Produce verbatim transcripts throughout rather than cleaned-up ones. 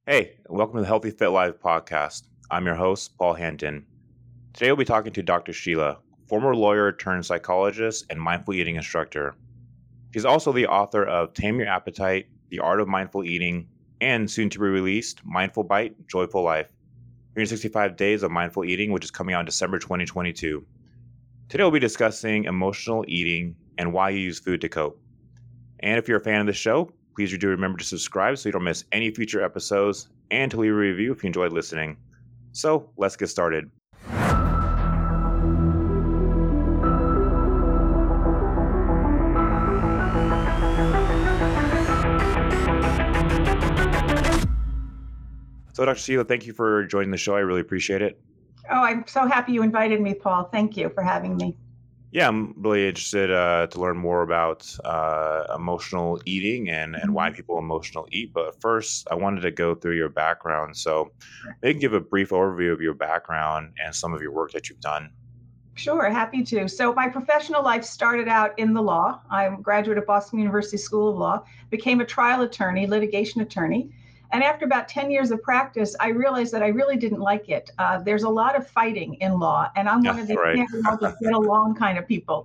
Hey, welcome to the Healthy Fit Life podcast. I'm your host, Paul Hanton. Today we'll be talking to Doctor Sheila, former lawyer turned psychologist and mindful eating instructor. She's also the author of Tame Your Appetite, The Art of Mindful Eating, and soon to be released, Mindful Bite, Joyful Life, three hundred sixty-five Days of Mindful Eating, which is coming out in December twenty twenty-two. Today we'll be discussing emotional eating and why you use food to cope. And if you're a fan of the show, please do remember to subscribe so you don't miss any future episodes and to leave a review if you enjoyed listening. So let's get started. So Doctor Sheila, thank you for joining the show. I really appreciate it. Oh, I'm so happy you invited me, Paul. Thank you for having me. Yeah, I'm really interested uh, to learn more about uh, emotional eating and, and why people emotional eat. But first, I wanted to go through your background. So maybe give a brief overview of your background and some of your work that you've done. Sure, happy to. So my professional life started out in the law. I'm a graduate of Boston University School of Law, became a trial attorney, litigation attorney. And after about ten years of practice, I realized that I really didn't like it. Uh, there's a lot of fighting in law, and I'm Yeah, one of these right. can't we all just get along kind of people.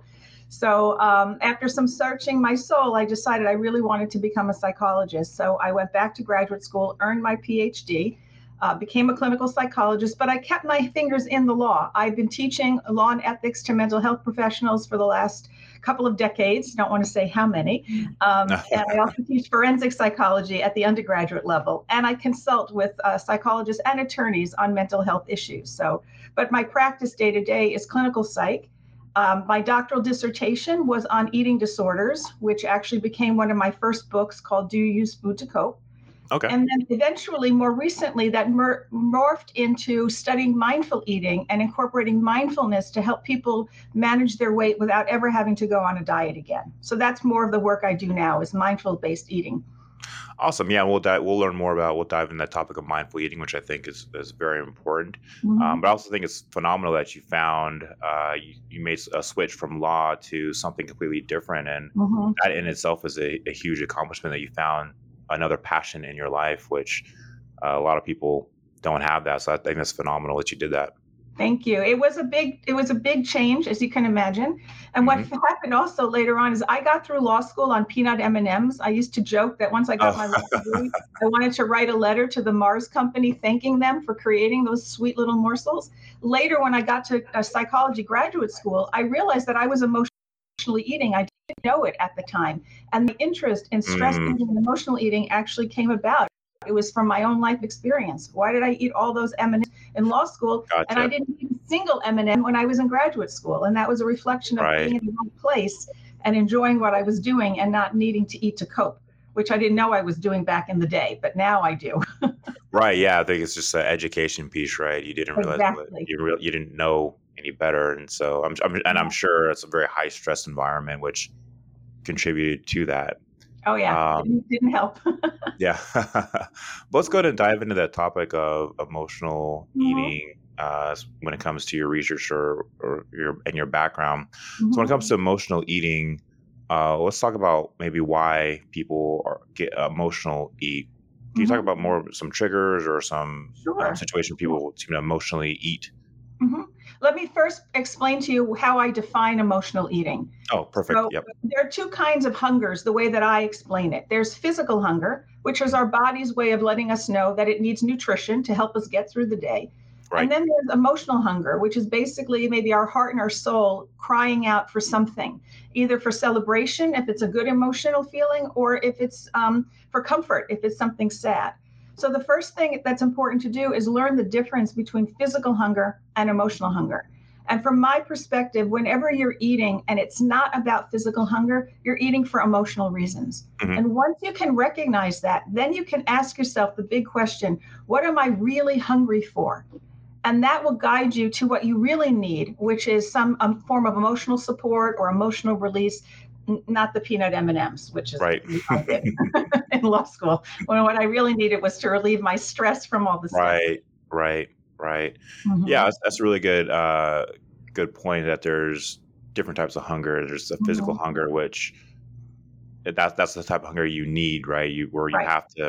So um, after some searching my soul, I decided I really wanted to become a psychologist. So I went back to graduate school, earned my P H D, uh, became a clinical psychologist, but I kept my fingers in the law. I've been teaching law and ethics to mental health professionals for the last couple of decades. Don't want to say how many. Um, and I also teach forensic psychology at the undergraduate level. And I consult with uh, psychologists and attorneys on mental health issues. So, but my practice day to day is clinical psych. Um, my doctoral dissertation was on eating disorders, which actually became one of my first books called Do You Use Food to Cope? Okay. And then eventually, more recently, that mer- morphed into studying mindful eating and incorporating mindfulness to help people manage their weight without ever having to go on a diet again. So that's more of the work I do now is mindful-based eating. Awesome. Yeah, we'll dive, we'll learn more about, we'll dive into that topic of mindful eating, which I think is, is very important. Mhm. Um, but I also think it's phenomenal that you found, uh, you, you made a switch from law to something completely different. And Mhm. that in itself is a, a huge accomplishment that you found another passion in your life, which uh, a lot of people don't have that. So I think that's phenomenal that you did that. Thank you. It was a big, it was a big change, as you can imagine. And what Mhm. happened also later on is I got through law school on peanut M and M's. I used to joke that once I got Oh. my law degree, I wanted to write a letter to the Mars company thanking them for creating those sweet little morsels. Later, when I got to a psychology graduate school, I realized that I was emotionally eating. I didn't know it at the time. And the interest in stress Mm, eating and emotional eating actually came about. It was from my own life experience. Why did I eat all those M and M's in law school? And I gotcha. didn't eat a single M and M when I was in graduate school. And that was a reflection of Right. being in the right place and enjoying what I was doing and not needing to eat to cope, which I didn't know I was doing back in the day, but now I do. Right. Yeah. I think it's just an education piece, right? You didn't realize what Exactly. you real you didn't know any better, and so I'm, I'm and I'm sure it's a very high stress environment, which contributed to that. Oh, yeah. Um, Didn't, didn't help. yeah. But let's go ahead and dive into that topic of emotional Mhm. eating uh, when it comes to your research or, or your and your background. So when it Mhm. comes to emotional eating, uh, let's talk about maybe why people are, get emotional eat. Can you talk Mhm. about more some triggers or some um, Sure. situation people seem to emotionally eat? Mhm. Let me first explain to you how I define emotional eating. Oh, perfect. So Yep. there are two kinds of hungers, the way that I explain it. There's physical hunger, which is our body's way of letting us know that it needs nutrition to help us get through the day. And Right. then there's emotional hunger, which is basically maybe our heart and our soul crying out for something, either for celebration, if it's a good emotional feeling, or if it's um, for comfort, if it's something sad. So the first thing that's important to do is learn the difference between physical hunger and emotional hunger. And from my perspective, whenever you're eating and it's not about physical hunger, you're eating for emotional reasons. Hmm. And once you can recognize that, then you can ask yourself the big question, what am I really hungry for? And that will guide you to what you really need, which is some um, form of emotional support or emotional release, n- not the peanut M and M's, which is Right. what I did in law school. When what I really needed was to relieve my stress from all the stuff. Right. Right. Right. Yeah, Mhm. that's, that's a really good uh, good point that there's different types of hunger. There's the physical Mhm. hunger, which that's that's the type of hunger you need, right? You where you Right. have to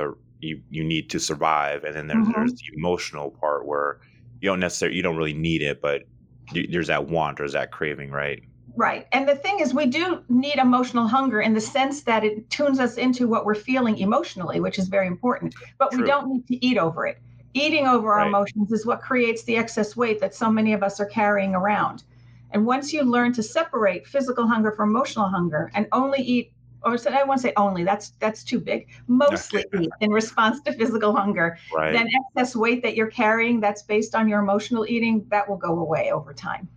you you need to survive, and then there's there's Mhm. the emotional part where you don't necessarily you don't really need it, but y- there's that want, there's that craving, right? Right. And the thing is, we do need emotional hunger in the sense that it tunes us into what we're feeling emotionally, which is very important. But we True. don't need to eat over it. Eating over our Right. emotions is what creates the excess weight that so many of us are carrying around. And once you learn to separate physical hunger from emotional hunger and only eat, or I won't say only, that's that's too big, Okay. mostly eat in response to physical hunger, Right. then excess weight that you're carrying that's based on your emotional eating, that will go away over time.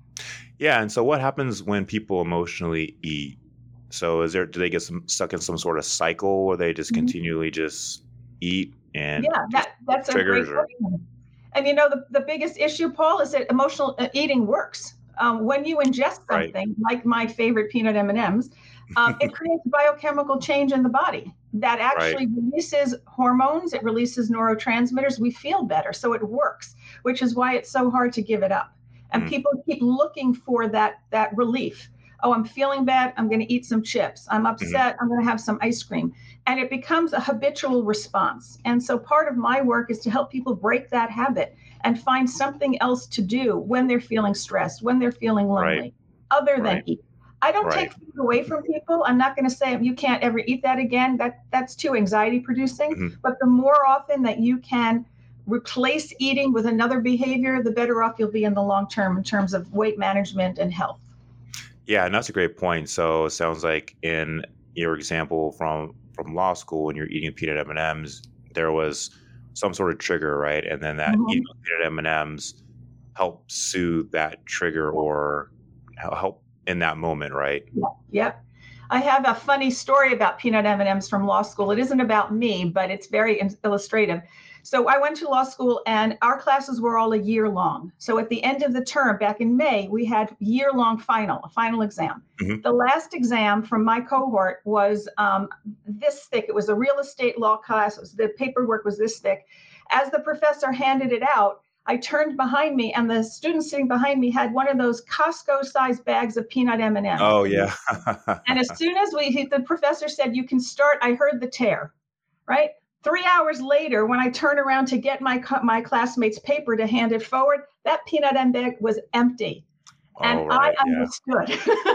Yeah, and so what happens when people emotionally eat? So is there do they get some stuck in some sort of cycle where they just continually just eat and Yeah, just that that's a triggers great or question. And you know, the, the biggest issue, Paul, is that emotional uh, eating works. Um, when you ingest right? something like my favorite peanut M and M's, um, it creates biochemical change in the body that Right. actually releases hormones. It releases neurotransmitters. We feel better, so it works, which is why it's so hard to give it up. And Mm, people keep looking for that that relief. Oh, I'm feeling bad. I'm going to eat some chips. I'm mhm. upset. I'm going to have some ice cream, and it becomes a habitual response. And so part of my work is to help people break that habit and find something else to do when they're feeling stressed, when they're feeling Right. lonely, other than Right. eat. I don't Right. take food away from people. I'm not going to say you can't ever eat that again. That that's too anxiety producing. Mhm. But the more often that you can replace eating with another behavior, the better off you'll be in the long term in terms of weight management and health. Yeah, and that's a great point. So it sounds like in your example from from law school when you're eating peanut M and M's, there was some sort of trigger, right? And then that eating Mhm. those peanut M and M's helped soothe that trigger or hel- help in that moment, right? Yeah. Yep. I have a funny story about peanut M and M's from law school. It isn't about me, but it's very illustrative. So I went to law school and our classes were all a year long. So at the end of the term back in May, we had year long final, a final exam. Hmm. The last exam from my cohort was um, this thick. It was a real estate law class. It was, the paperwork was this thick. As the professor handed it out, I turned behind me, and the student sitting behind me had one of those Costco-sized bags of peanut M and M's. Oh yeah. And as soon as we, he, the professor said, "You can start," I heard the tear, right? Three hours later, when I turned around to get my my classmate's paper to hand it forward, that peanut M bag was empty, and Oh I right. Yeah. understood.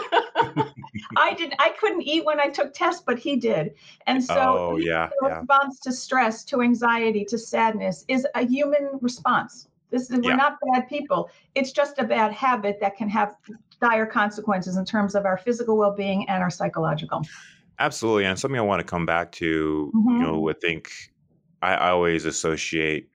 I did. I couldn't eat when I took tests, but he did. And so, Oh eating yeah. in Yeah. response to stress, to anxiety, to sadness is a human response. This is, we're Yeah. not bad people. It's just a bad habit that can have dire consequences in terms of our physical well-being and our psychological. Absolutely. And something I want to come back to, you Mhm. know, I think I, I always associate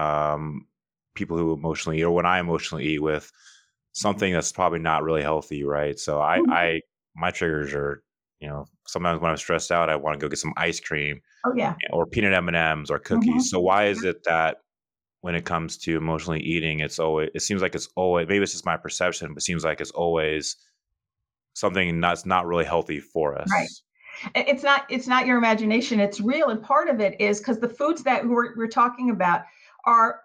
um, people who emotionally eat, or when I emotionally eat, with something that's probably not really healthy, right? So I, Mhm. I, my triggers are, you know, sometimes when I'm stressed out, I want to go get some ice cream Oh, yeah. or peanut M and M's or cookies. Mhm. So why is it that when it comes to emotionally eating, it's always, it seems like it's always, maybe it's just my perception, but it seems like it's always something that's not really healthy for Right. us. It's not it's not your imagination, it's real, and part of it is because the foods that we're, we're talking about are,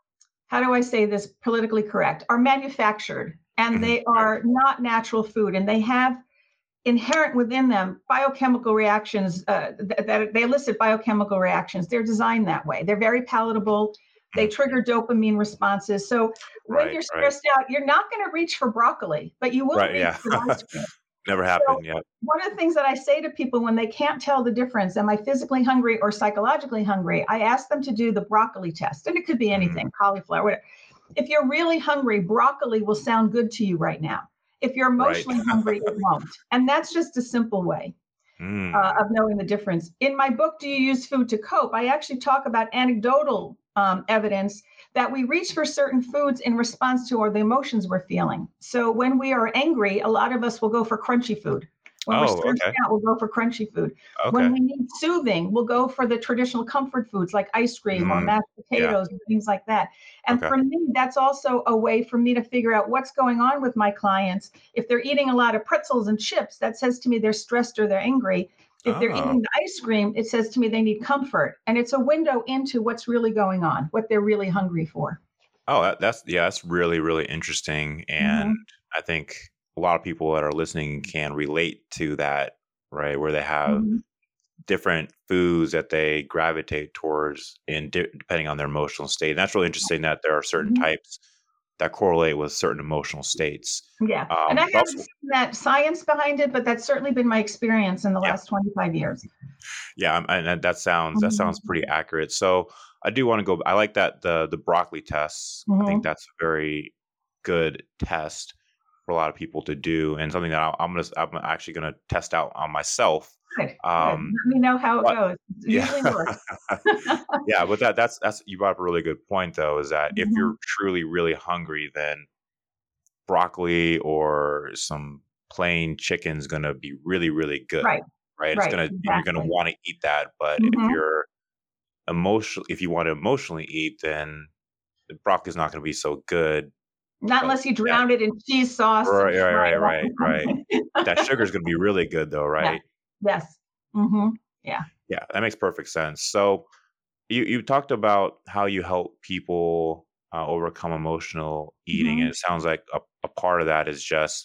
how do I say this politically correct, are manufactured, and Mhm. they Right. are not natural food, and they have inherent within them biochemical reactions uh, th- that they elicit biochemical reactions. They're designed that way. They're very palatable. They Mhm. trigger dopamine responses. So when Right. you're Right. stressed out, you're not going to reach for broccoli, but you will Right, reach yeah. for ice cream. Never So happened, yet. one of the things that I say to people when they can't tell the difference, am I physically hungry or psychologically hungry? I ask them to do the broccoli test, and it could be Mm, anything, cauliflower, whatever. If you're really hungry, broccoli will sound good to you right now. If you're right. emotionally hungry, it won't. And that's just a simple way uh, Mm, of knowing the difference. In my book, Do You Use Food to Cope? I actually talk about anecdotal um, evidence that we reach for certain foods in response to or the emotions we're feeling. So when we are angry, a lot of us will go for crunchy food. When we're oh, stressed okay, out, we'll go for crunchy food. When okay. we need soothing, we'll go for the traditional comfort foods like ice cream or Mm, mashed yeah, potatoes and things like that. And okay. for me, that's also a way for me to figure out what's going on with my clients. If they're eating a lot of pretzels and chips, that says to me they're stressed or they're angry. If they're Oh, eating the ice cream, it says to me they need comfort. And it's a window into what's really going on, what they're really hungry for. oh, that that's yeah, that's really, really interesting, and Mhm. I think a lot of people that are listening can relate to that, right? Where they have Mhm. different foods that they gravitate towards in di- depending on their emotional state. And that's really interesting that there are certain Mhm. types that correlate with certain emotional states. Yeah. And I Um, but haven't also, seen that science behind it, but that's certainly been my experience in the yeah, last twenty-five years. yeah, um, and that that sounds that Mhm. sounds pretty accurate. So I do want to go. I like that the the broccoli tests. I think Mhm. that's a very good test for a lot of people to do, and something that I, I'm gonna I'm actually gonna test out on myself. Good, good. Um, Let me know how it but goes. It yeah, usually works. yeah, but that that's that's you brought up a really good point though. Is that if Mhm. you're truly really hungry, then broccoli or some plain chicken is gonna be really really good, Right, right? It's right, gonna and you're gonna exactly. want to eat that. But if Mhm. you're emotional, if you want to emotionally eat, then the broccoli's not gonna be so good. Not But unless you yeah, drown it in cheese sauce and right, right, fry right, it up right, or right. something. But that sugar is gonna be really good though, Yeah. right? Yes. Mhm. Yeah. Yeah, that makes perfect sense. So you you talked about how you help people uh, overcome emotional eating, and Mhm. it sounds like a, a part of that is just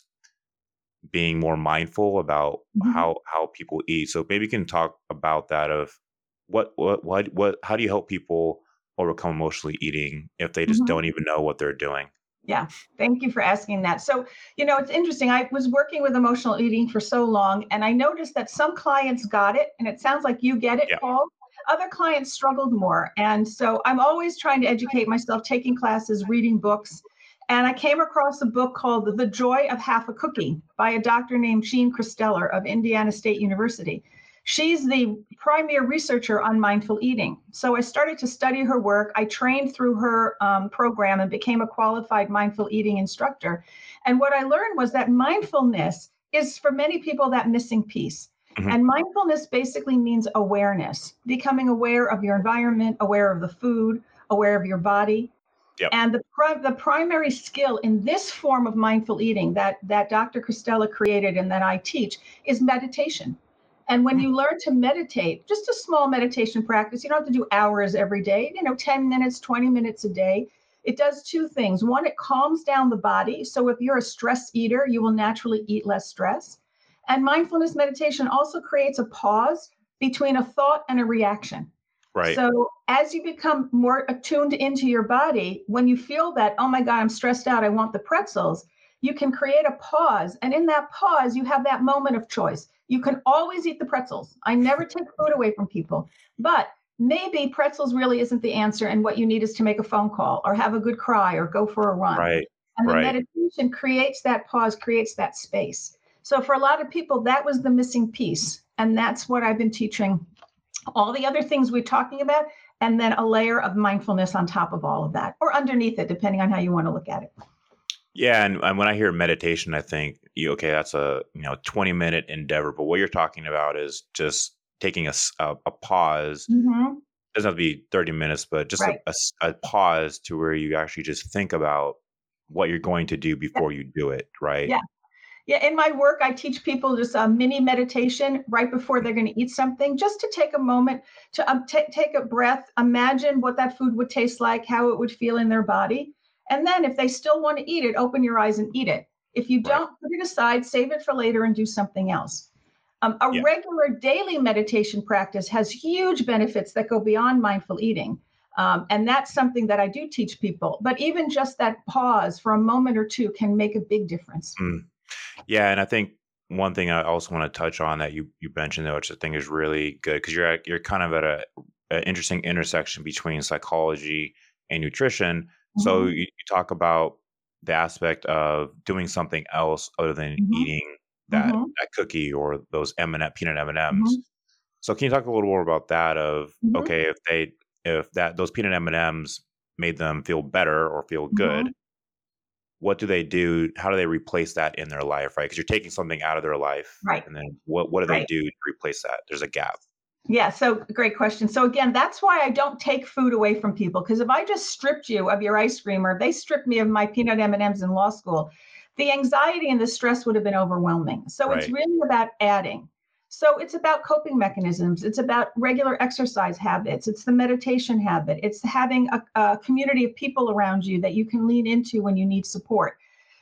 being more mindful about Mhm. how how people eat. So maybe you can talk about that of what what what what how do you help people overcome emotionally eating if they just Mhm. don't even know what they're doing? Yeah. Thank you for asking that. So, you know, it's interesting. I was working with emotional eating for so long, and I noticed that some clients got it, and it sounds like you get it, Yeah. Paul. Other clients struggled more. And so I'm always trying to educate myself, taking classes, reading books. And I came across a book called The Joy of Half a Cookie by a doctor named Jean Christeller of Indiana State University. She's the premier researcher on mindful eating. So I started to study her work. I trained through her um, program and became a qualified mindful eating instructor. And what I learned was that mindfulness is for many people that missing piece. Mhm. And mindfulness basically means awareness, becoming aware of your environment, aware of the food, aware of your body. Yep. And the, pri- the primary skill in this form of mindful eating that, that doctor Christella created and that I teach is meditation. And when Mm. you learn to meditate, just a small meditation practice, you don't have to do hours every day, you know, ten minutes, twenty minutes a day. It does two things. One, it calms down the body. So if you're a stress eater, you will naturally eat less stress. And mindfulness meditation also creates a pause between a thought and a reaction. Right. So as you become more attuned into your body, when you feel that, oh my God, I'm stressed out, I want the pretzels, you can create a pause. And in that pause, you have that moment of choice. You can always eat the pretzels. I never take food away from people, but maybe pretzels really isn't the answer. And what you need is to make a phone call or have a good cry or go for a run. Right. And the Right. meditation creates that pause, creates that space. So for a lot of people, that was the missing piece. And that's what I've been teaching all the other things we're talking about, and then a layer of mindfulness on top of all of that, or underneath it, depending on how you want to look at it. Yeah, and, and when I hear meditation, I think, you okay, that's a you know twenty minute endeavor. But what you're talking about is just taking a, s- a- a pause. Mm-hmm. Doesn't have to be thirty minutes, but just a, Right. a s- a pause to where you actually just think about what you're going to do Yeah. before you do it, right? Yeah. Yeah. In my work, I teach people just a mini meditation right before they're going to eat something, just to take a moment to um, ta take a breath, imagine what that food would taste like, how it would feel in their body. And then if they still want to eat it, open your eyes and eat it. If you Right. don't, put it aside, save it for later and do something else. Um, a Yeah. regular daily meditation practice has huge benefits that go beyond mindful eating. Um, and that's something that I do teach people. But even just that pause for a moment or two can make a big difference. Mm. Yeah, and I think one thing I also want to touch on that you you mentioned, though, which I think is really good because you're at, you're kind of at a, a interesting intersection between psychology and nutrition. So Mhm, you, you talk about the aspect of doing something else other than mhm, eating that mhm, that cookie or those M and M peanut M and M's. mhm, So can you talk a little more about that? Of mhm, okay, if they if that those peanut M and M's made them feel better or feel good, mhm. what do they do? How do they replace that in their life, right? Because you're taking something out of their life, Right, and then what what do they right. do to replace that? There's a gap. Yeah, so great question. So again, that's why I don't take food away from people, because if I just stripped you of your ice cream or if they stripped me of my peanut M and M's in law school, the anxiety and the stress would have been overwhelming. So it's Right. really about adding. So it's about coping mechanisms. It's about regular exercise habits. It's the meditation habit. It's having a, a community of people around you that you can lean into when you need support.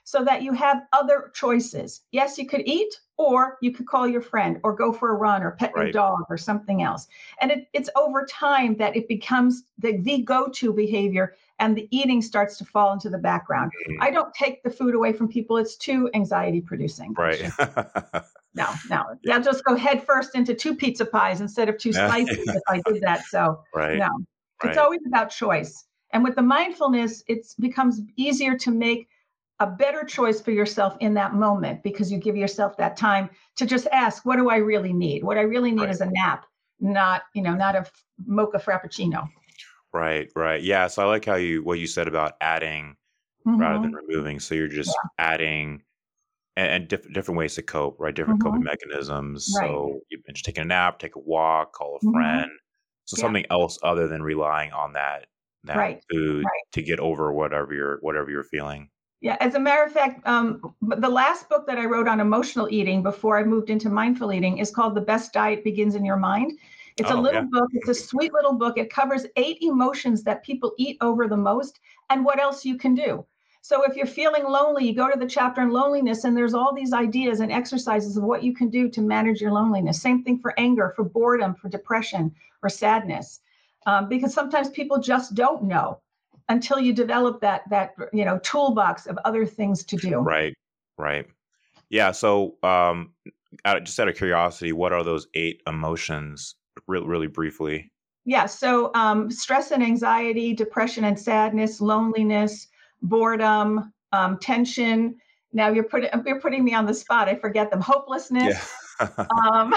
so that you have other choices. Yes, you could eat, or you could call your friend, or go for a run, or pet your Right. dog, or something else. And it, it's over time that it becomes the, the go-to behavior, and the eating starts to fall into the background. Mhm. I don't take the food away from people. It's too anxiety producing. I Right. should, no, no. Yeah. They'll just go head first into two pizza pies instead of two Yeah. slices if I did that. So Right. no, it's Right. always about choice. And with the mindfulness, it becomes easier to make a better choice for yourself in that moment, because you give yourself that time to just ask, what do I really need? What I really need Right. is a nap, not, you know, not a f- mocha frappuccino. Right. Right. Yeah. So I like how you what you said about adding rather than Hmm. removing. So you're just Yeah. adding and, and diff- different ways to cope, right? Different coping Hmm. mechanisms. Right. So you mentioned taking a nap, take a walk, call a Hmm. friend. So Yeah. something else other than relying on that that Right. food Right. to get over whatever you're whatever you're feeling. Yeah, as a matter of fact, um, the last book that I wrote on emotional eating before I moved into mindful eating is called The Best Diet Begins in Your Mind. It's a Oh little yeah. book. It's a sweet little book. It covers eight emotions that people eat over the most and what else you can do. So if you're feeling lonely, you go to the chapter on loneliness, and there's all these ideas and exercises of what you can do to manage your loneliness. Same thing for anger, for boredom, for depression, or sadness, um, because sometimes people just don't know until you develop that that you know toolbox of other things to do. Right. Right. Yeah. So um out, just out of curiosity, what are those eight emotions? Really, really briefly. Yeah, so um, stress and anxiety, depression and sadness, loneliness, boredom, um, tension. Now you're putting you're putting me on the spot. I forget them. Yeah. Hopelessness. Um,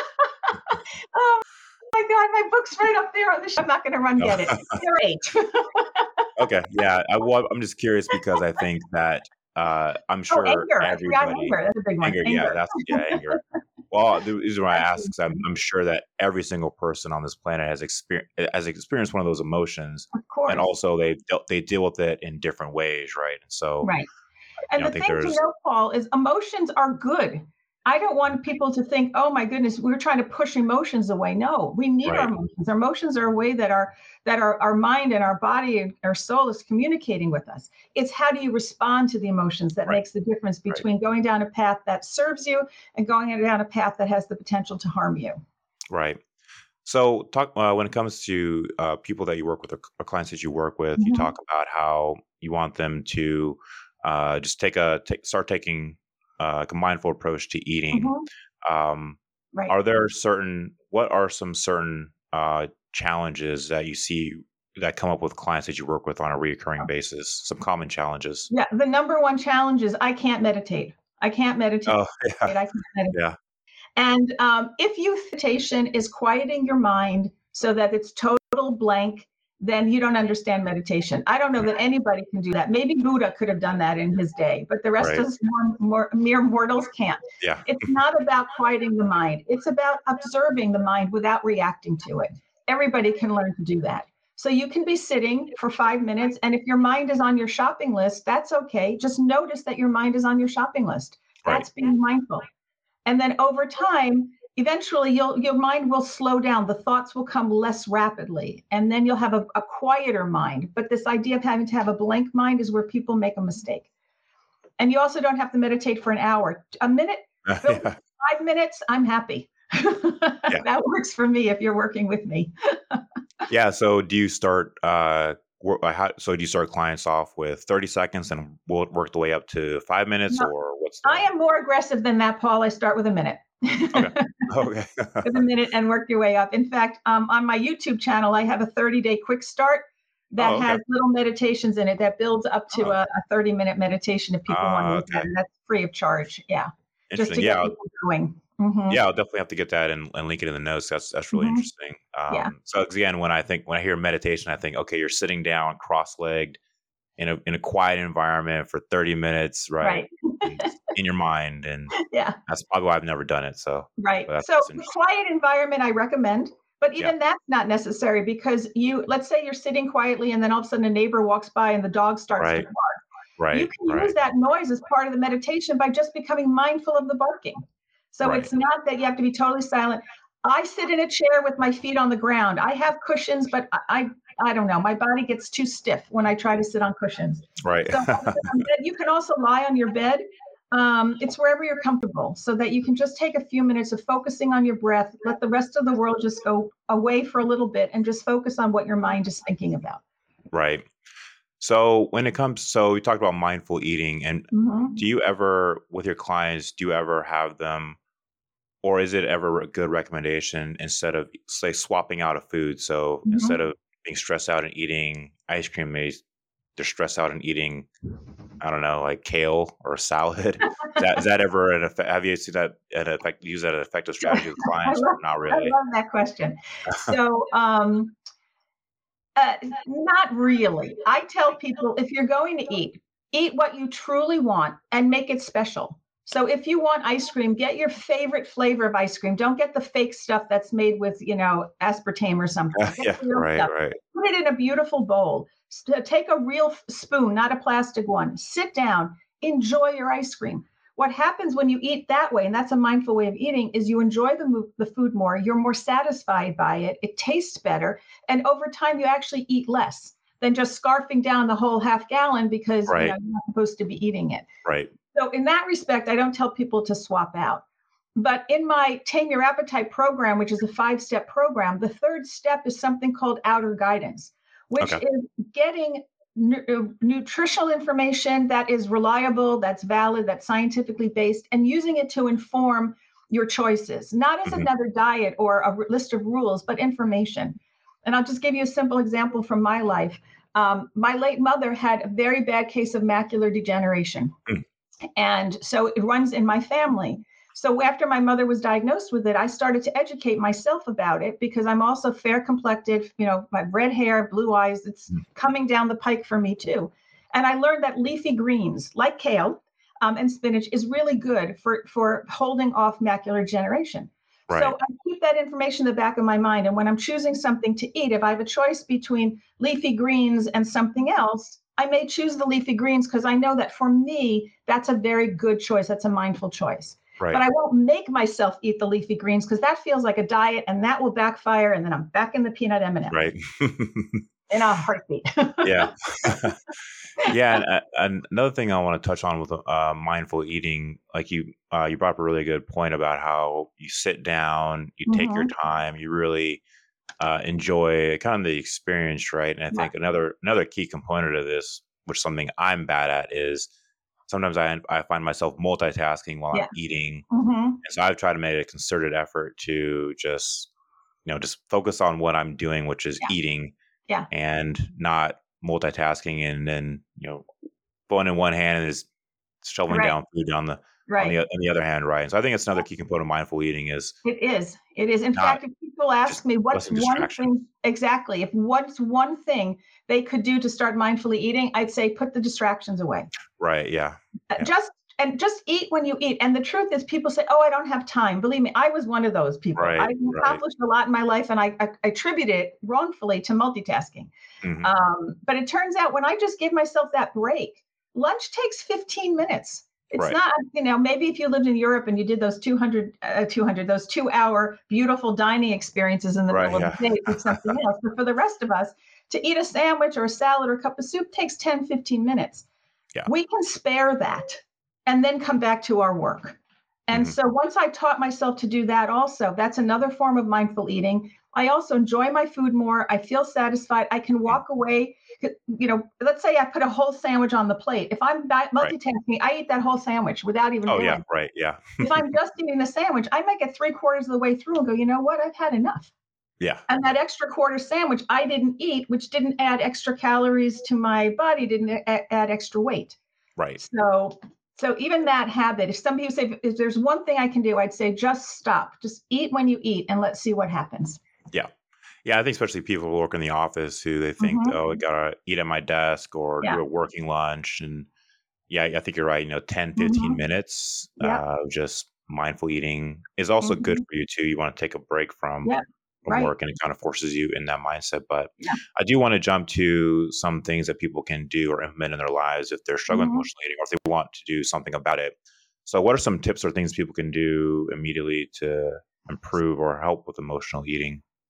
oh my God, my book's right up there on the shelf. I'm not going to run No. get it. There are eight. Okay. Yeah. I, well, I'm just curious because I think that uh, I'm Oh, sure anger. I forgot everybody anger. That's a big one. anger. Yeah, Anger. that's yeah, anger. Well, the reason why I ask is I'm, Absolutely. I'm sure that every single person on this planet has experienced has experienced one of those emotions, Of and course. also they dealt they deal with it in different ways, right? And so, Right. you And know, I the think thing to there's know, Paul, is emotions are good. I don't want people to think, oh my goodness, we're trying to push emotions away. No, we need our right, emotions. Our emotions are a way that our that our, our mind and our body and our soul is communicating with us. It's how do you respond to the emotions that right, makes the difference right, between going down a path that serves you and going down a path that has the potential to harm you. right. So, talk uh, when it comes to uh, people that you work with or, or clients that you work with, you talk Hmm. about how you want them to uh, just take a take, start taking uh, like a mindful approach to eating. Hmm. Um, Right. are there certain what are some certain uh, challenges that you see that come up with clients that you work with on a recurring basis? Some common challenges. Yeah. The number one challenge is I can't meditate. I can't meditate. Oh, I yeah, can't meditate. yeah, And um, if you meditation is quieting your mind so that it's total blank, then you don't understand meditation. I don't know that anybody can do that. Maybe Buddha could have done that in his day, but the rest right, of us more, more, mere mortals can't. yeah, It's not about quieting the mind. It's about observing the mind without reacting to it. Everybody can learn to do that. So you can be sitting for five minutes, and if your mind is on your shopping list, that's okay. Just notice that your mind is on your shopping list. right, That's being mindful. And then over time, eventually you'll your mind will slow down. The thoughts will come less rapidly. And then you'll have a, a quieter mind. But this idea of having to have a blank mind is where people make a mistake. And you also don't have to meditate for an hour. A minute, yeah, five minutes, I'm happy. yeah. That works for me if you're working with me. Yeah. So do you start, uh, wor- uh, how, so do you start clients off with thirty seconds and will it work the way up to five minutes No, or what's I the, am more aggressive than that, Paul. I start with a minute. okay. Okay. With a minute and work your way up. In fact, um, on my YouTube channel, I have a thirty day quick start that Oh, okay. has little meditations in it that builds up to Oh, a, a thirty minute meditation if people want to uh, look at okay. it. That's free of charge. Yeah. Just Interesting. to Yeah. get I'll, people going. Hmm. yeah. I'll definitely have to get that and, and link it in the notes. That's, that's really Hmm. interesting. Yeah. Um, so again, when I think, when I hear meditation, I think, okay, you're sitting down cross-legged in a, in a quiet environment for thirty minutes, right? Right. And in your mind. And Yeah. that's probably why I've never done it. So, Right. but that's, So that's the interesting. quiet environment I recommend, but Yeah. even that's not necessary because you, let's say you're sitting quietly and then all of a sudden a neighbor walks by and the dog starts to Right. bark. You Right. can use Right. that noise as part of the meditation by just becoming mindful of the barking. So Right. it's not that you have to be totally silent. I sit in a chair with my feet on the ground. I have cushions, but I I don't know, my body gets too stiff when I try to sit on cushions. Right. So on bed, you can also lie on your bed. Um, it's wherever you're comfortable so that you can just take a few minutes of focusing on your breath, let the rest of the world just go away for a little bit and just focus on what your mind is thinking about. Right. So when it comes, so we talked about mindful eating, and Mm-hmm. do you ever, with your clients, do you ever have them, or is it ever a good recommendation instead of, say, swapping out a food? So Mm-hmm. instead of being stressed out and eating ice cream, maybe they're stressed out and eating, I don't know, like kale or salad. Is that, is that ever an effect? Have you seen that an effect, use that an effective strategy with I clients, love, or not I really? love that question. So, um, uh, not really. I tell people if you're going to eat, eat what you truly want and make it special. So if you want ice cream, get your favorite flavor of ice cream. Don't get the fake stuff that's made with, you know, aspartame or something. Get Yeah, the real right, stuff. right, Put it in a beautiful bowl. S- Take a real f- spoon, not a plastic one. Sit down, enjoy your ice cream. What happens when you eat that way, and that's a mindful way of eating, is you enjoy the, mo- the food more. You're more satisfied by it. It tastes better. And over time, you actually eat less than just scarfing down the whole half gallon because you know right, you're not supposed to be eating it. right. So in that respect, I don't tell people to swap out. But in my Tame Your Appetite program, which is a five-step program, the third step is something called outer guidance, which Okay. is getting nu- uh, nutritional information that is reliable, that's valid, that's scientifically based, and using it to inform your choices, not as Hmm. another diet or a r- list of rules, but information. And I'll just give you a simple example from my life. Um, my late mother had a very bad case of macular degeneration. And so it runs in my family. So after my mother was diagnosed with it, I started to educate myself about it because I'm also fair complected, you know, my red hair, blue eyes, it's coming down the pike for me too. And I learned that leafy greens like kale um, and spinach is really good for, for holding off macular degeneration. So Right. I keep that information in the back of my mind. And when I'm choosing something to eat, if I have a choice between leafy greens and something else, I may choose the leafy greens because I know that for me, that's a very good choice. That's a mindful choice. But Right. I won't make myself eat the leafy greens because that feels like a diet and that will backfire. And then I'm back in the peanut M and M's Right. in a heartbeat. Yeah. Yeah, and, uh, and another thing I want to touch on with uh, mindful eating, like you, uh, you brought up a really good point about how you sit down, you take your Mm-hmm. time, you really uh, enjoy kind of the experience, right? And I Yeah. think another another key component of this, which something I'm bad at, is sometimes I I find myself multitasking while Yeah. I'm eating, Mm-hmm. and so I've tried to make a concerted effort to just you know just focus on what I'm doing, which is Yeah. eating, Yeah. and not multitasking and then you know phone in one hand and is shoveling Right. down food down the on the Right. on the other hand, right? And so I think it's another key component of mindful eating is It is. It is. In not fact, if people just ask me what's less of one distraction, thing exactly, if what's one thing they could do to start mindfully eating, I'd say put the distractions away. right? Yeah, Uh, yeah, Just and just eat when you eat. And the truth is, people say, "Oh, I don't have time." Believe me, I was one of those people. right, I've right. accomplished a lot in my life, and I, I, I attribute it wrongfully to multitasking. Hmm. Um, but it turns out when I just give myself that break, lunch takes fifteen minutes. It's Right, not, you know, maybe if you lived in Europe and you did those two hundred, uh, two hundred, those two hour beautiful dining experiences in the right, middle of yeah, the day, it's something else. But for the rest of us, to eat a sandwich or a salad or a cup of soup takes ten, fifteen minutes. yeah. We can spare that and then come back to our work. And Hmm. so once I taught myself to do that also, that's another form of mindful eating. I also enjoy my food more. I feel satisfied. I can walk away. You know, let's say I put a whole sandwich on the plate. If I'm Right. multitasking, I eat that whole sandwich without even Oh yeah, realizing. right, yeah, If I'm just eating the sandwich, I might get three quarters of the way through and go, you know what? I've had enough. yeah, And that yeah. extra quarter sandwich I didn't eat, which didn't add extra calories to my body, didn't a- add extra weight. Right. So, so even that habit, if some people say, if there's one thing I can do, I'd say just stop, just eat when you eat and let's see what happens. Yeah. Yeah, I think especially people who work in the office who they think, Hmm. oh, I gotta eat at my desk or Yeah. do a working lunch. And yeah, I think you're right. You know, ten, fifteen Hmm. minutes Yep. uh, of just mindful eating is also good Hmm. for you too. You want to take a break from Yep. from Right. work and it kind of forces you in that mindset. But Yeah. I do want to jump to some things that people can do or implement in their lives if they're struggling with Hmm. emotional eating or if they want to do something about it. So what are some tips or things people can do immediately to improve or help with emotional eating?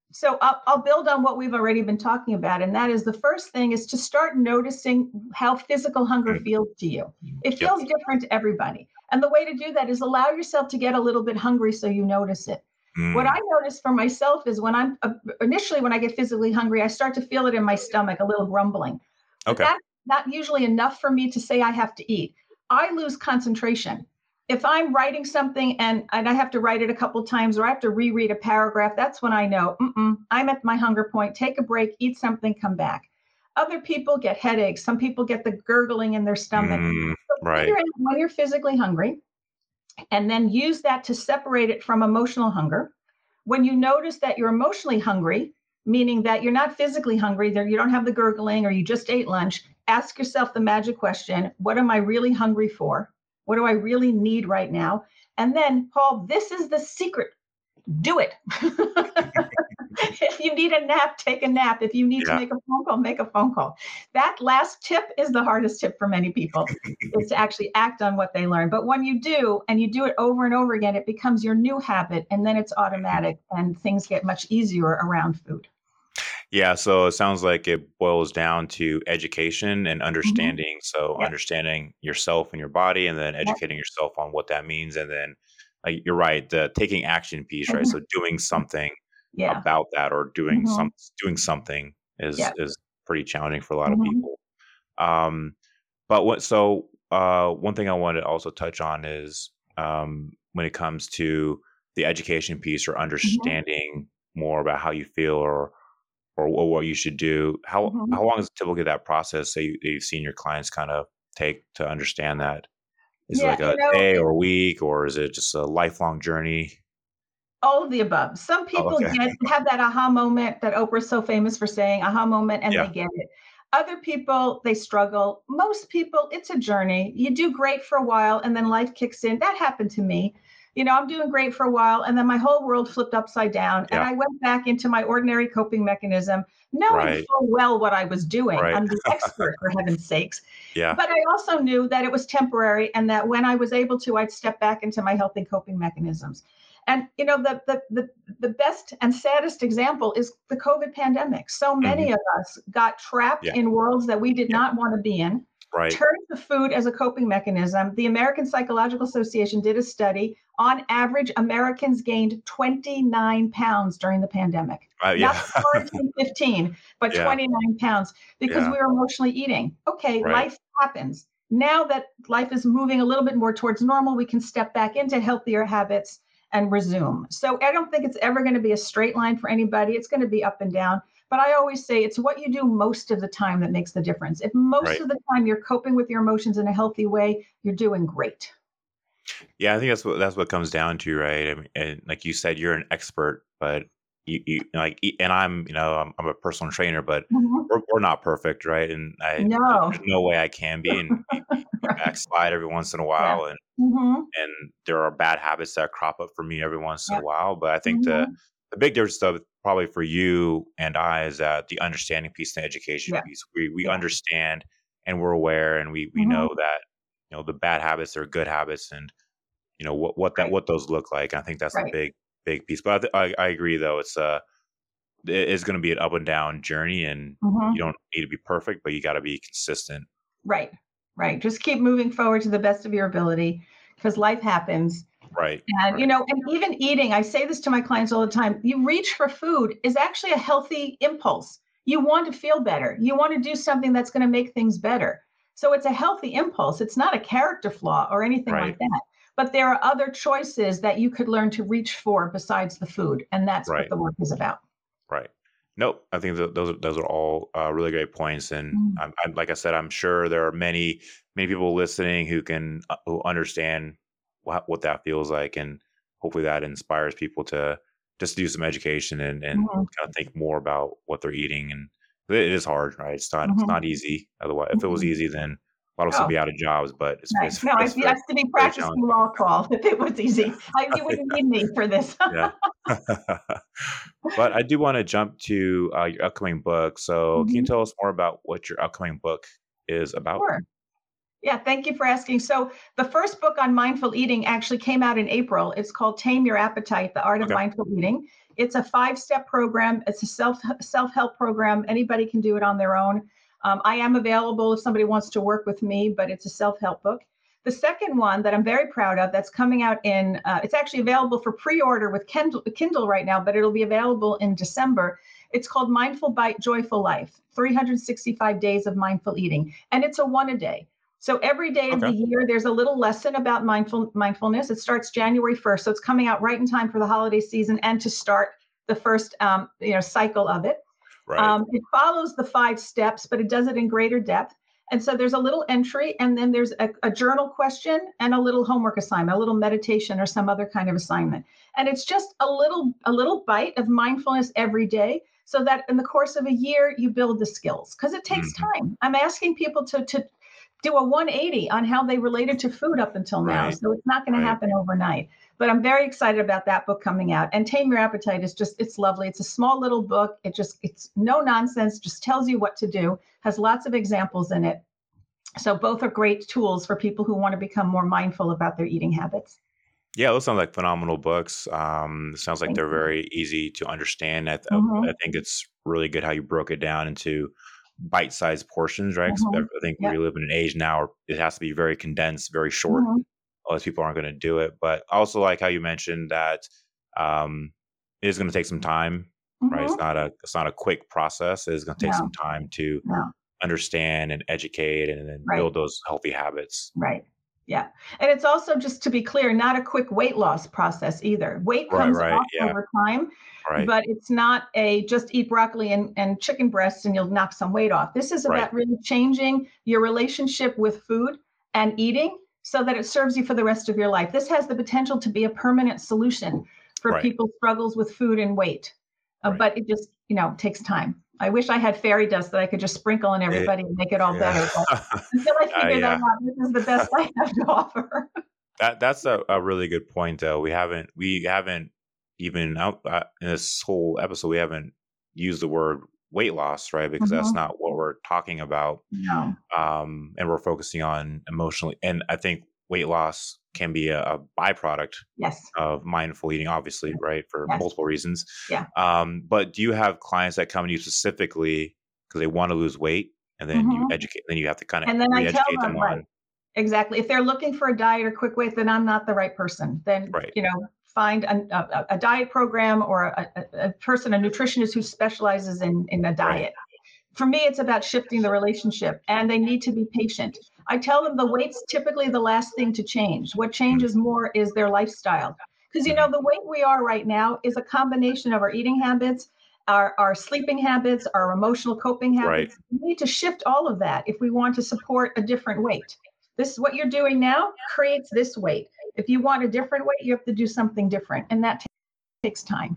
So I'll, I'll build on what we've already been talking about. And that is the first thing is to start noticing how physical hunger Mm, feels to you. It yep. feels different to everybody. And the way to do that is allow yourself to get a little bit hungry so you notice it. What I Mm, notice for myself is when I'm uh, initially, when I get physically hungry, I start to feel it in my stomach, a little grumbling. But okay. that's not usually enough for me to say I have to eat. I lose concentration. If I'm writing something and, and I have to write it a couple times or I have to reread a paragraph, that's when I know mm-mm, I'm at my hunger point. Take a break, eat something, come back. Other people get headaches. Some people get the gurgling in their stomach. Mm, So right. figure out when you're physically hungry and then use that to separate it from emotional hunger. When you notice that you're emotionally hungry, meaning that you're not physically hungry, that you don't have the gurgling or you just ate lunch, ask yourself the magic question, what am I really hungry for? What do I really need right now? And then, Paul, this is the secret. Do it. If you need a nap, take a nap. If you need to Yeah. make a phone call, make a phone call. That last tip is the hardest tip for many people, is to actually act on what they learn. But when you do, and you do it over and over again, it becomes your new habit, and then it's Mhm. automatic, and things get much easier around food. Yeah. So it sounds like it boils down to education and Mm-hmm. understanding. So Yep. understanding yourself and your body, and then Yep. educating yourself on what that means. And then, like, you're right, the taking action piece, right? Mhm. So doing something Yeah. about that, or doing Mm-hmm. some doing something is Yep. is pretty challenging for a lot of Mm-hmm. people. Um, but what so uh, one thing I wanted to also touch on is, um, when it comes to the education piece or Mm-hmm. understanding more about how you feel, or or, or what you should do. How Mm-hmm. how long is typically that process that, you, that you've seen your clients kind of take to understand that? Is it Yeah, like you a know, day or a week, or is it just a lifelong journey? all of the above. Some Oh, people okay. get have that aha moment that Oprah's so famous for saying, aha moment, and they Yeah. get it. Other people, they struggle. Most people, it's a journey. You do great for a while and then life kicks in. That happened to me. You know, I'm doing great for a while and then my whole world flipped upside down and Yeah. I went back into my ordinary coping mechanism, knowing Right. full well what I was doing. Right. I'm the expert, for heaven's sakes. Yeah. But I also knew that it was temporary and that when I was able to, I'd step back into my healthy coping mechanisms. And you know, the the the, the best and saddest example is the COVID pandemic. So Hmm. many of us got trapped Yeah. in worlds that we did Yeah. not want to be in, Right. turned to food as a coping mechanism. The American Psychological Association did a study. On average, Americans gained twenty-nine pounds during the pandemic. Uh, Not yeah. the quarantine fifteen, but Yeah. twenty-nine pounds because Yeah. we were emotionally eating. Okay, Right. life happens. Now that life is moving a little bit more towards normal, we can step back into healthier habits and resume. So I don't think it's ever going to be a straight line for anybody. It's going to be up and down. But I always say it's what you do most of the time that makes the difference. If most Right. of the time you're coping with your emotions in a healthy way, you're doing great. Yeah, I think that's what that's what it comes down to, right? I mean, and like you said, you're an expert, but you, you like, e- and I'm, you know, I'm, I'm a personal trainer, but Mhm. we're, we're not perfect, right? And I, there's No. no way I can be, and we, we Right. backslide every once in a Yeah. while, and Hmm. and there are bad habits that crop up for me every once in a Yep. while. But I think the Hmm. the big difference, though, probably for you and I, is that the understanding piece and the education Yeah. piece. We we Yeah. understand, and we're aware, and we we Hmm. know that, you know, the bad habits are good habits, and you know what what that Right. what those look like. I think that's a Right. big big piece. But I, th- I, I agree, though. It's uh it is going to be an up and down journey, and you Hmm. don't need to be perfect, but you got to be consistent. Right. Right. Just keep moving forward to the best of your ability because life happens. Right. And, you Right. know, and even eating, I say this to my clients all the time, you reach for food is actually a healthy impulse. You want to feel better. You want to do something that's going to make things better. So it's a healthy impulse. It's not a character flaw or anything Right. like that. But there are other choices that you could learn to reach for besides the food. And that's what Right. the work is about. Right. Nope. I think that those are those are all uh, really great points, and Mm. I'm, I'm like I said, I'm sure there are many many people listening who can uh, who understand what what that feels like, and hopefully that inspires people to just do some education, and and Mhm. kind of think more about what they're eating. And it is hard, right? It's not it's Mhm. not easy. Otherwise, if it was Mhm. easy, then a lot of us would Oh, be out of jobs. But it's right. it's No, I it's have very to be very practicing challenging. law, Paul. If it was Yeah. easy, I, you wouldn't need me for this. Yeah. But I do want to jump to uh, your upcoming book. So, can you Mhm. tell us more about what your upcoming book is about? Sure. Yeah, thank you for asking. So, the first book on mindful eating actually came out in April. It's called Tame Your Appetite: The Art of Okay. Mindful Eating. It's a five-step program. It's a self self-help program. Anybody can do it on their own. Um, I am available if somebody wants to work with me, but it's a self-help book. The second one that I'm very proud of, that's coming out in, uh, it's actually available for pre-order with Kindle, Kindle right now, but it'll be available in December. It's called Mindful Bite, Joyful Life: three hundred sixty-five Days of Mindful Eating. And it's a one a day. So every day of Okay. the year, there's a little lesson about mindful mindfulness. It starts January first, so it's coming out right in time for the holiday season and to start the first, um, you know, cycle of it. Right. Um, it follows the five steps, but it does it in greater depth. And so there's a little entry, and then there's a, a journal question and a little homework assignment, a little meditation or some other kind of assignment. And it's just a little a little bite of mindfulness every day, so that in the course of a year you build the skills, because it takes Hmm. time. I'm asking people to to do a one eighty on how they related to food up until now. Right. So it's not going to Right. happen overnight. But I'm very excited about that book coming out. And Tame Your Appetite is just, it's lovely. It's a small little book. It just, it's no nonsense, just tells you what to do, has lots of examples in it. So both are great tools for people who want to become more mindful about their eating habits. Yeah, those sound like phenomenal books. Um, it sounds like Thank they're you. very easy to understand. I, th- Mm-hmm, I think it's really good how you broke it down into bite-sized portions, right? 'Cause I mm-hmm. I think we Yep. live in an age now where it has to be very condensed, very short. Mm-hmm, Otherwise, people aren't going to do it. But I also like how you mentioned that um, it is going to take some time, right? It's mm-hmm. not a it's not a quick process. It is going to take some No, time to no. understand and educate and then Right. build those healthy habits. Right. Yeah. And it's also, just to be clear, not a quick weight loss process either. Weight Right, comes right. off Yeah, over time, right, but it's not a just eat broccoli and, and chicken breasts and you'll knock some weight off. This is right, about really changing your relationship with food and eating so that it serves you for the rest of your life. This has the potential to be a permanent solution for right, people's struggles with food and weight. Uh, right. but it just, you know, takes time. I wish I had fairy dust that I could just sprinkle on It, everybody and make it all yeah. better. But until I uh, figure that yeah. out, this is the best I have to offer. That that's a, a really good point, though. We haven't we haven't even out uh, in this whole episode we haven't used the word weight loss, right? Because that's Mhm. not what we're talking about. No. Um, and we're focusing on emotionally. And I think weight loss can be a, a byproduct Yes. of mindful eating, obviously, right? For Yes. multiple reasons. Yeah. Um, but do you have clients that come to you specifically because they want to lose weight, and then you Mhm. educate, then you have to kind of And then I tell re-educate them them, right, on exactly. If they're looking for a diet or quick weight, then I'm not the right person. Then, right, you know, find a, a, a diet program or a, a, a person, a nutritionist who specializes in, in a right, diet. For me, it's about shifting the relationship, and they need to be patient. I tell them the weight's typically the last thing to change. What changes more is their lifestyle. Because, you mm-hmm, know, the weight we are right now is a combination of our eating habits, our, our sleeping habits, our emotional coping right. habits. We need to shift all of that if we want to support a different weight. This is what you're doing now creates this weight. If you want a different weight, you have to do something different, and that t- takes time.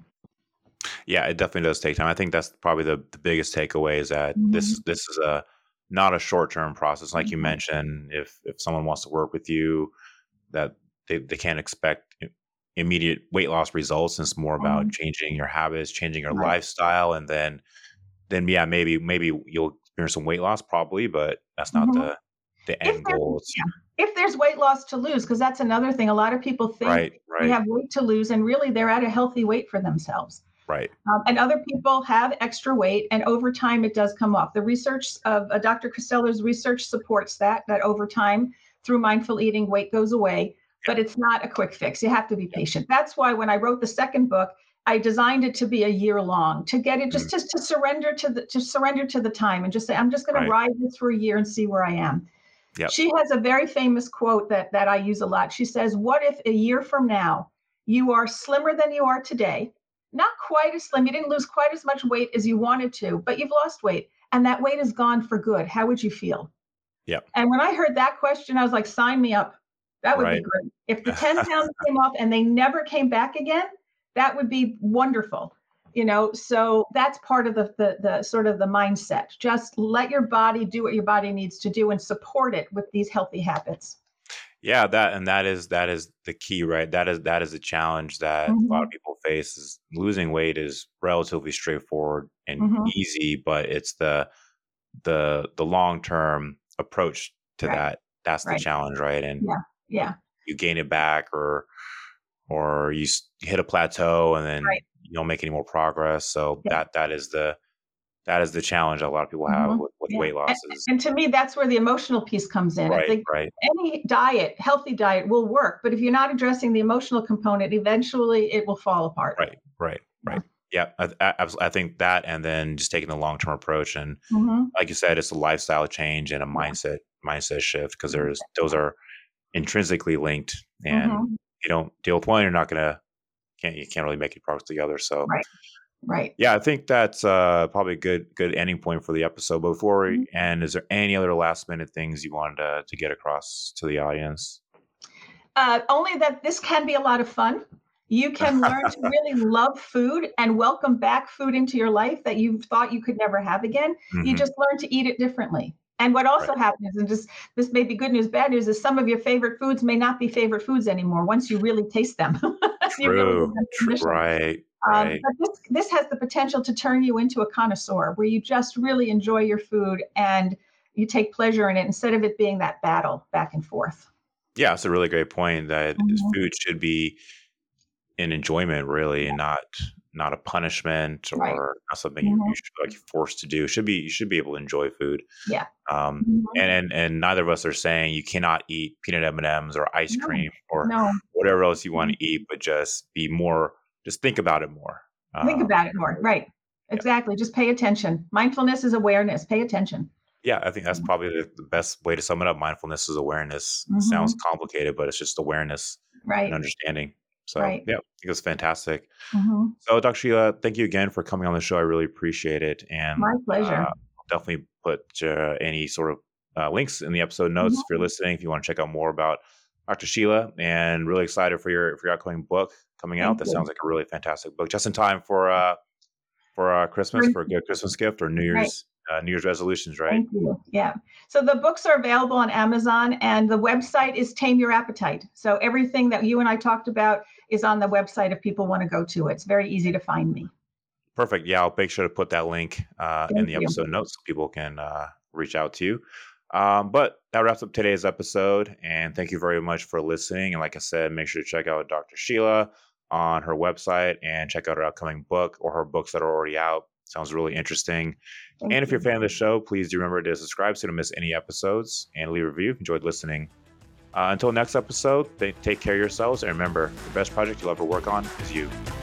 Yeah, it definitely does take time. I think that's probably the, the biggest takeaway is that this Mhm. this is a not a short term process. Like you Mhm. mentioned, if if someone wants to work with you, that they, they can't expect i- immediate weight loss results. It's more about Mhm. changing your habits, changing your Right. lifestyle, and then then yeah, maybe maybe you'll experience some weight loss probably, but that's not Mhm. the the If end there's goal. It's yeah, if there's weight loss to lose, because that's another thing. A lot of people think right, they right, have weight to lose, and really they're at a healthy weight for themselves. right. Um, and other people have extra weight, and over time it does come off. The research of uh, Doctor Costello's research supports that that over time, through mindful eating, weight goes away. Yeah, But it's not a quick fix. You have to be patient. That's why when I wrote the second book, I designed it to be a year long to get it mm, just to, to surrender to the to surrender to the time and just say I'm just going to right. ride this for a year and see where I am. Yep. She has a very famous quote that that I use a lot. She says, "What if a year from now you are slimmer than you are today? Not quite as slim. You didn't lose quite as much weight as you wanted to, but you've lost weight, and that weight is gone for good. How would you feel?" Yep. And when I heard that question, I was like, "Sign me up. That would be Right. great. If the ten pounds came off and they never came back again, that would be wonderful." You know, so that's part of the, the the sort of the mindset. Just let your body do what your body needs to do and support it with these healthy habits. Yeah, that and that is that is the key, right? That is that is a challenge that a lot of Mhm, people face is losing weight is relatively straightforward and mhm. easy, but it's the the the long term approach to Right. that. that's the Right. challenge, right? And Yeah. Yeah. you gain it back, or or you s- hit a plateau and then Right. you don't make any more progress. So Yeah. that that is the that is the challenge that a lot of people have Mhm. with, with Yeah. weight And, loss is and to me, that's where the emotional piece comes in. I right, think right, any diet, healthy diet, will work, but if you're not addressing the emotional component, eventually it will fall apart. right, right, Yeah. right. Yeah, I, I, abs- I think that, and then just taking the long term approach, and Hmm. like you said, it's a lifestyle change and a Yeah. mindset mindset shift, because there's those are intrinsically linked, and Hmm. you don't deal with one, you're not gonna can't you can't really make any progress together. So Right. Right. yeah, I think that's uh, probably a good good ending point for the episode. But before we Mhm. end, is there any other last minute things you wanted to, to get across to the audience? Uh, only that this can be a lot of fun. You can learn to really love food and welcome back food into your life that you thought you could never have again. You Hmm. just learn to eat it differently. And what Right. also happens, and just this may be good news, bad news, is some of your favorite foods may not be favorite foods anymore once you really taste them. You really give True. them True. permission. Right. Um, Right. but this this has the potential to turn you into a connoisseur where you just really enjoy your food and you take pleasure in it instead of it being that battle back and forth. Yeah, it's a really great point that is- Mhm. food should be an enjoyment, really, Yeah. and not not a punishment Right. or not something you, Mhm. you should like forced to do. It should be you should be able to enjoy food. Yeah. Um, Mhm. and, and and neither of us are saying you cannot eat peanut M and M's or ice No, cream or no. whatever else you want Mhm. to eat, but just be more, just think about it more. Think Um, about it more. Right. yeah, Exactly. Just pay attention. Mindfulness is awareness. Pay attention. yeah, I think that's probably the, the best way to sum it up. Mindfulness is awareness. It sounds Mhm. complicated, but it's just awareness and Right. understanding. So Right. yeah, I think it's fantastic. Mhm. So doctor Sheila, thank you again for coming on the show. I really appreciate it, and My uh, pleasure. I'll definitely put uh, any sort of uh, links in the episode notes if Mhm. you're listening. If you want to check out more about doctor Sheila, and really excited for your for your upcoming book coming out. Thank That you. sounds like a really fantastic book, just in time for uh, for uh, Christmas, Right. for a good Christmas gift or New Right. Year's uh, New Year's resolutions, right? Thank you. Yeah. So the books are available on Amazon and the website is Tame Your Appetite. So everything that you and I talked about is on the website if people want to go to it. It's very easy to find me. Perfect. Yeah, I'll make sure to put that link uh, in Thank the you. episode notes so people can uh, reach out to you. Um, but that wraps up today's episode. And thank you very much for listening. And like I said, make sure to check out doctor Sheila on her website and check out her upcoming book or her books that are already out. Sounds really interesting. Thank And if you're a you. fan of the show, please do remember to subscribe so you don't miss any episodes and leave a review if you enjoyed listening. Uh, until next episode, th- take care of yourselves. And remember, the best project you'll ever work on is you.